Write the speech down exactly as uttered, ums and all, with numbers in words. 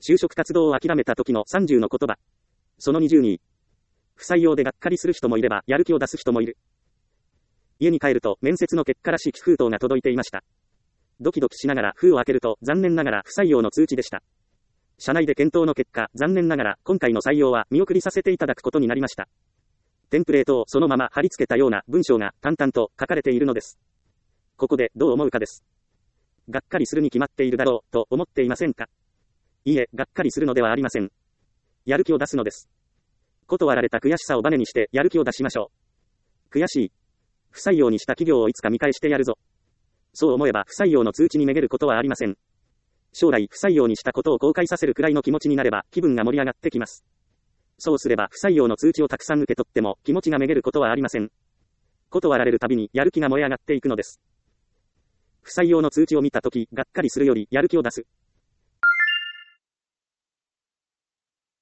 就職活動を諦めた時のさんじゅうの言葉。そのにじゅうに。不採用でがっかりする人もいれば、やる気を出す人もいる。家に帰ると、面接の結果らしき封筒が届いていました。ドキドキしながら封を開けると、残念ながら不採用の通知でした。社内で検討の結果、残念ながら、今回の採用は見送りさせていただくことになりました。テンプレートをそのまま貼り付けたような文章が淡々と書かれているのです。ここでどう思うかです。がっかりするに決まっているだろう、と思っていませんか？いいえ、がっかりするのではありません。やる気を出すのです。断られた悔しさをバネにして、やる気を出しましょう。悔しい。不採用にした企業をいつか見返してやるぞ。そう思えば不採用の通知にめげることはありません。将来不採用にしたことを後悔させるくらいの気持ちになれば気分が盛り上がってきます。そうすれば不採用の通知をたくさん受け取っても気持ちがめげることはありません。断られるたびにやる気が燃え上がっていくのです。不採用の通知を見たとき、がっかりするよりやる気を出す。